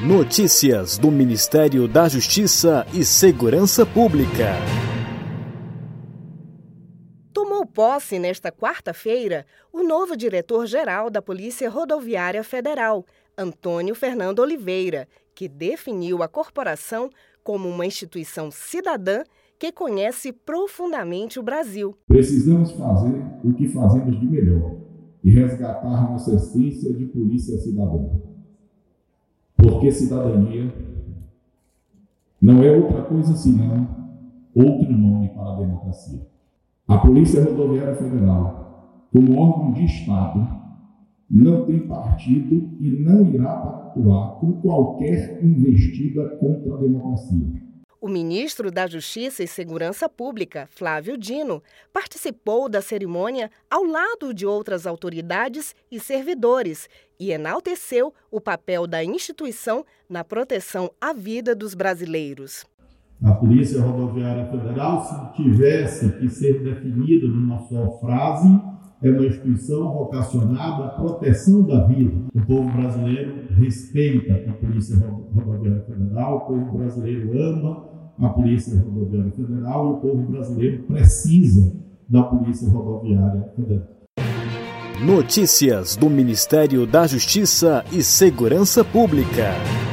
Notícias do Ministério da Justiça e Segurança Pública. Tomou posse nesta quarta-feira o novo diretor-geral da Polícia Rodoviária Federal, Antônio Fernando Oliveira, que definiu a corporação como uma instituição cidadã que conhece profundamente o Brasil. Precisamos fazer o que fazemos de melhor e resgatar nossa essência de polícia cidadã. Porque cidadania não é outra coisa senão outro nome para a democracia. A Polícia Rodoviária Federal, como órgão de Estado, não tem partido e não irá atuar com qualquer investida contra a democracia. O ministro da Justiça e Segurança Pública, Flávio Dino, participou da cerimônia ao lado de outras autoridades e servidores e enalteceu o papel da instituição na proteção à vida dos brasileiros. A Polícia Rodoviária Federal, se tivesse que ser definida numa só frase, é uma instituição vocacionada à proteção da vida. O povo brasileiro respeita a Polícia Rodoviária Federal, o povo brasileiro ama a Polícia Rodoviária Federal e o povo brasileiro precisa da Polícia Rodoviária Federal. Notícias do Ministério da Justiça e Segurança Pública.